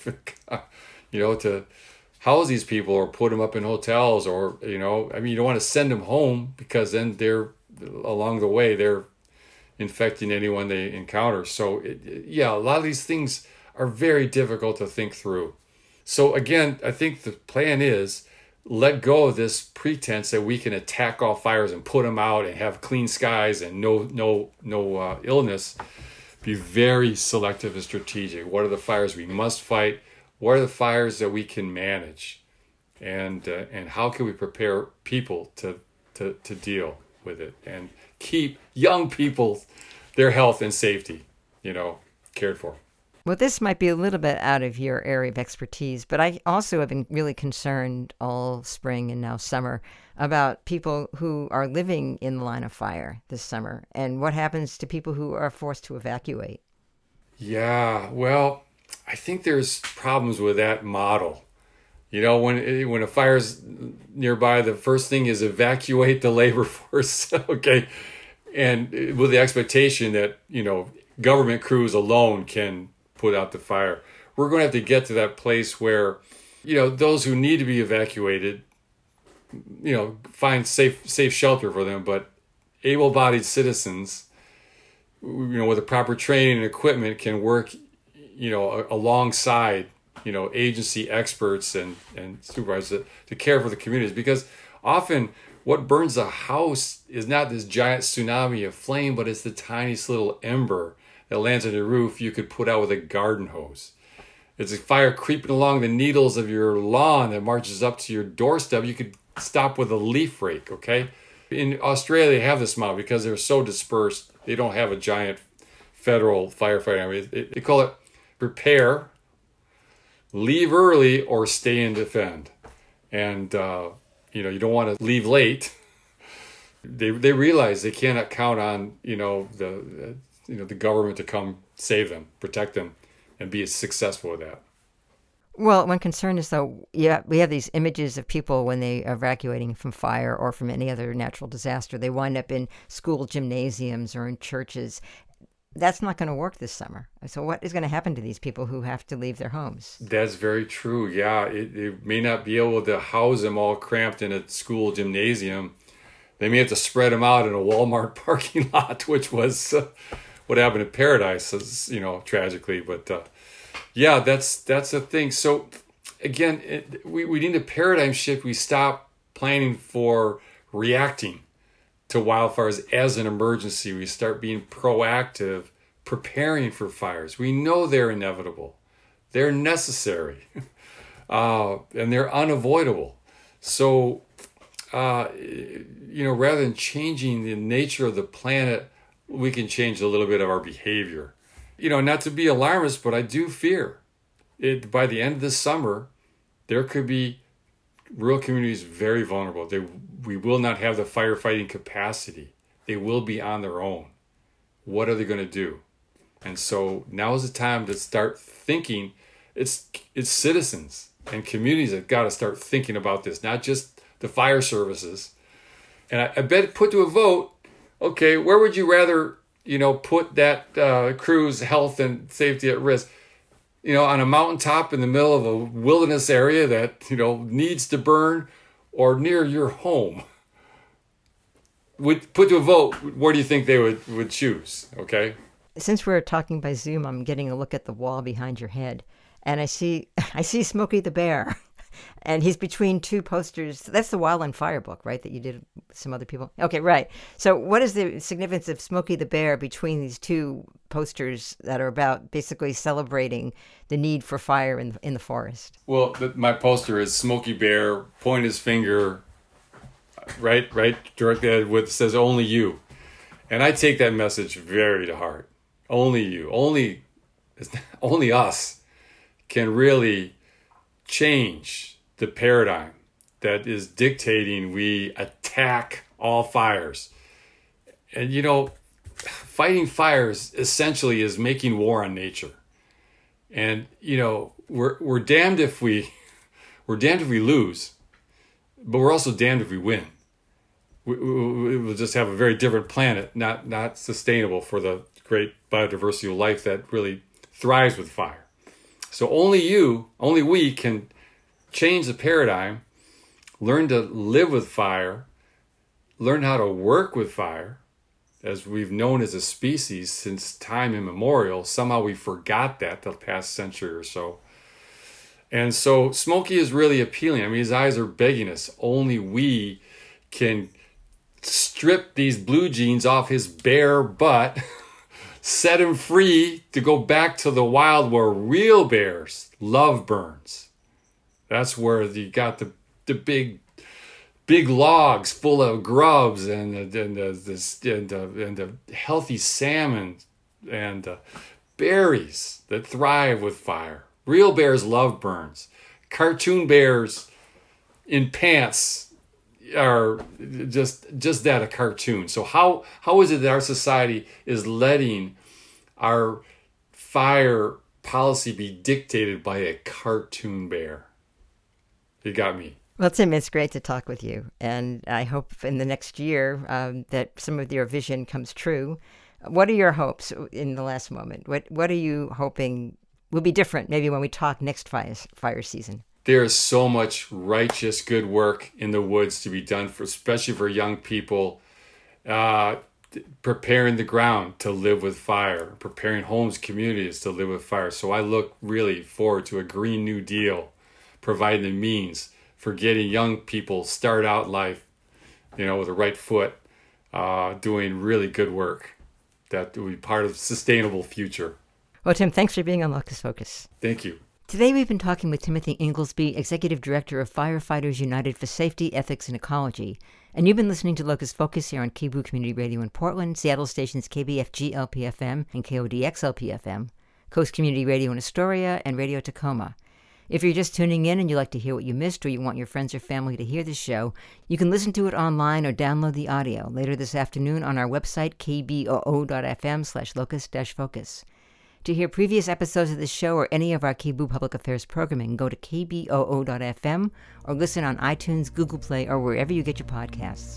[SPEAKER 2] you know, to house these people or put them up in hotels, or, you know, I mean, you don't want to send them home because then they're, along the way, they're infecting anyone they encounter. So, it, yeah, a lot of these things are very difficult to think through. So, again, I think the plan is let go of this pretense that we can attack all fires and put them out and have clean skies and no no no uh, illness. Be very selective and strategic. What are the fires we must fight? What are the fires that we can manage, and uh, and how can we prepare people to, to to deal with it and keep young people, their health and safety, you know, cared for.
[SPEAKER 1] Well, this might be a little bit out of your area of expertise, but I also have been really concerned all spring and now summer about people who are living in the line of fire this summer and what happens to people who are forced to evacuate.
[SPEAKER 2] Yeah, well, I think there's problems with that model. You know, when when a fire's nearby, the first thing is evacuate the labor force, okay? And with the expectation that, you know, government crews alone can put out the fire. We're going to have to get to that place where, you know, those who need to be evacuated, you know, find safe safe shelter for them, but able-bodied citizens, you know, with the proper training and equipment can work, you know, alongside, you know, agency experts and, and supervisors to, to care for the communities. Because often what burns a house is not this giant tsunami of flame, but it's the tiniest little ember that lands on your roof you could put out with a garden hose. It's a fire creeping along the needles of your lawn that marches up to your doorstep. You could stop with a leaf rake, okay? In Australia, they have this model because they're so dispersed. They don't have a giant federal firefighting. I mean, they, they call it prepare, leave early, or stay and defend. And, uh, you know, you don't want to leave late. They they realize they cannot count on, you know, the, the you know the government to come save them, protect them, and be successful with that.
[SPEAKER 1] Well, one concern is, though, yeah, we have these images of people when they are evacuating from fire or from any other natural disaster. They wind up in school gymnasiums or in churches. That's not going to work this summer. So what is going to happen to these people who have to leave their homes?
[SPEAKER 2] That's very true. Yeah, it, it may not be able to house them all cramped in a school gymnasium. They may have to spread them out in a Walmart parking lot, which was uh, what happened in Paradise, you know, tragically. But uh, yeah, that's that's a thing. So again, it, we, we need a paradigm shift. We stop planning for reacting to wildfires as an emergency. We start being proactive, preparing for fires. We know they're inevitable. They're necessary. uh, and they're unavoidable. So uh, you know, rather than changing the nature of the planet, we can change a little bit of our behavior. You know, not to be alarmist, but I do fear it by the end of this summer, there could be rural communities very vulnerable. They, we will not have the firefighting capacity. They will be on their own. What are they going to do? And so now is the time to start thinking. It's it's citizens and communities that got to start thinking about this, not just the fire services. And I, I bet put to a vote, okay, where would you rather, you know, put that uh, crew's health and safety at risk? You know, on a mountaintop in the middle of a wilderness area that, you know, needs to burn, or near your home? Would put to a vote, where do you think they would, would choose? Okay.
[SPEAKER 1] Since we're talking by Zoom, I'm getting a look at the wall behind your head, and I see I see Smokey the Bear, and he's between two posters. That's the Wildland Fire book, right, that you did with some other people? Okay, right. So what is the significance of Smokey the Bear between these two posters that are about basically celebrating the need for fire in, in the forest?
[SPEAKER 2] Well, the, my poster is Smokey Bear, point his finger, right, right, directly with, says, only you. And I take that message very to heart. Only you, only, only us can really change the paradigm that is dictating we attack all fires. And, you know, fighting fires essentially is making war on nature. And, you know, we're we're damned if we we're damned if we lose, but we're also damned if we win. We, we, we'll just have a very different planet, not not sustainable for the great biodiversity of life that really thrives with fire. So only you, only we can change the paradigm, learn to live with fire, learn how to work with fire, as we've known as a species since time immemorial. Somehow we forgot that the past century or so. And so Smokey is really appealing. I mean, his eyes are begging us. Only we can strip these blue jeans off his bare butt, set him free to go back to the wild where real bears love burns. That's where you got the the big big logs full of grubs and and the the and the, and the healthy salmon and uh, berries that thrive with fire. Real bears love burns. Cartoon bears in pants are just just that, a cartoon. So how how is it that our society is letting our fire policy be dictated by a cartoon bear? You got me.
[SPEAKER 1] Well, Tim, it's great to talk with you, and I hope in the next year um, that some of your vision comes true. What are your hopes in the last moment? What What are you hoping will be different maybe when we talk next fire, fire season?
[SPEAKER 2] There is so much righteous good work in the woods to be done, for especially for young people, uh, preparing the ground to live with fire, preparing homes, communities to live with fire. So I look really forward to a Green New Deal, providing the means for getting young people start out life, you know, with the right foot, uh, doing really good work that will be part of a sustainable future.
[SPEAKER 1] Well, Tim, thanks for being on Locus Focus.
[SPEAKER 2] Thank you.
[SPEAKER 1] Today we've been talking with Timothy Inglesby, Executive Director of Firefighters United for Safety, Ethics, and Ecology. And you've been listening to Locus Focus here on K B O O Community Radio in Portland, Seattle stations K B F G L P F M and K O D X L P F M, Coast Community Radio in Astoria, and Radio Tacoma. If you're just tuning in and you'd like to hear what you missed, or you want your friends or family to hear this show, you can listen to it online or download the audio later this afternoon on our website, kboo.fm slash locus dash focus. To hear previous episodes of this show or any of our K B O O Public Affairs programming, go to k b o o dot f m or listen on iTunes, Google Play, or wherever you get your podcasts.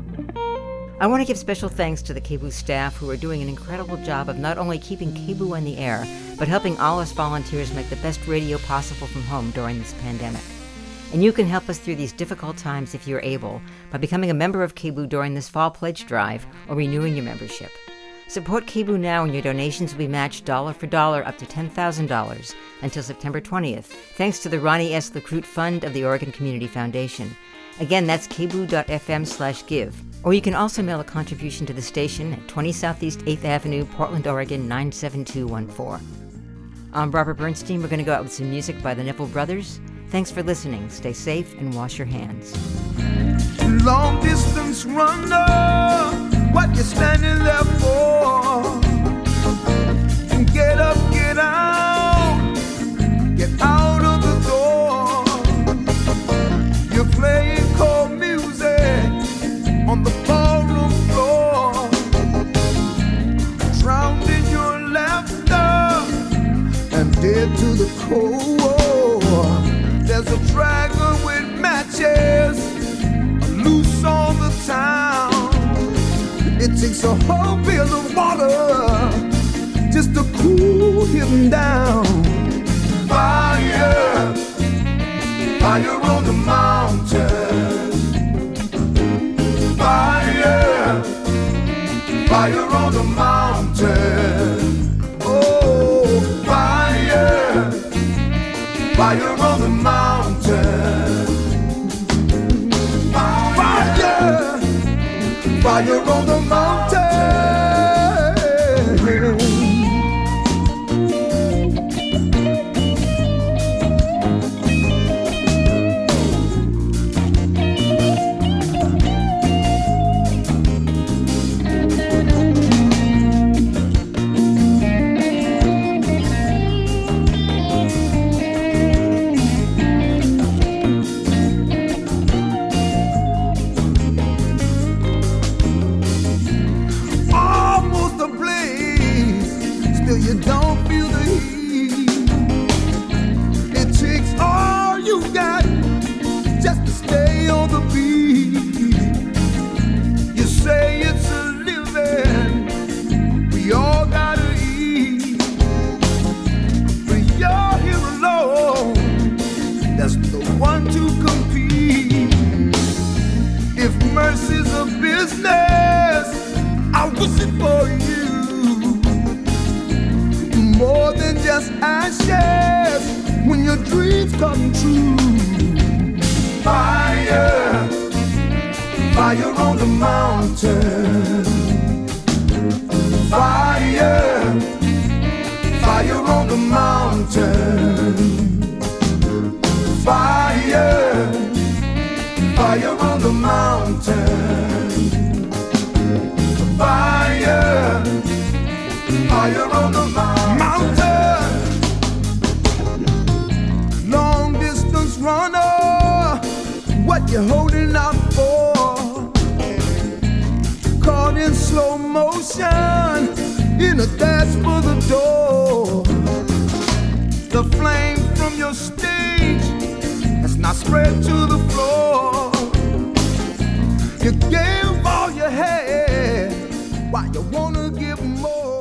[SPEAKER 1] I want to give special thanks to the K B O O staff who are doing an incredible job of not only keeping K B O O on the air, but helping all us volunteers make the best radio possible from home during this pandemic. And you can help us through these difficult times if you're able by becoming a member of K B O O during this fall pledge drive or renewing your membership. Support K B O O now, and your donations will be matched dollar for dollar up to ten thousand dollars until September twentieth, thanks to the Ronnie S. LaCrute Fund of the Oregon Community Foundation. Again, that's kboo.fm slash give. Or you can also mail a contribution to the station at twenty Southeast eighth Avenue, Portland, Oregon, nine seven two one four. I'm Barbara Bernstein. We're going to go out with some music by the Neville Brothers. Thanks for listening. Stay safe and wash your hands.
[SPEAKER 3] long distance runner, what you standing there for? Get up, get out, get out of the door. You're playing cold music on the ballroom floor, drowned in your laughter and dead to the core. There's a dragon with matches loose on the town. It takes a whole pail of water just to cool him down. Fire, fire on the mountain. Fire, fire on the mountain. Oh, fire, fire on the mountain. Fire, fire on the mountain. You don't feel the heat. It takes all you got just to stay on the beat. You say it's a living we all gotta eat, but you're here alone. There's no one to compete. If mercy's a business, I wish it for you. More than just ashes when your dreams come true. Fire, fire on the mountain. Fire, fire on the mountain. Fire, fire on the mountain. Fire, fire on the mountain. Long distance runner, what you holding out for? Caught in slow motion, in a dash for the door. The flame from your stage has not spread to the floor. You gave all you had, why you wanna give more?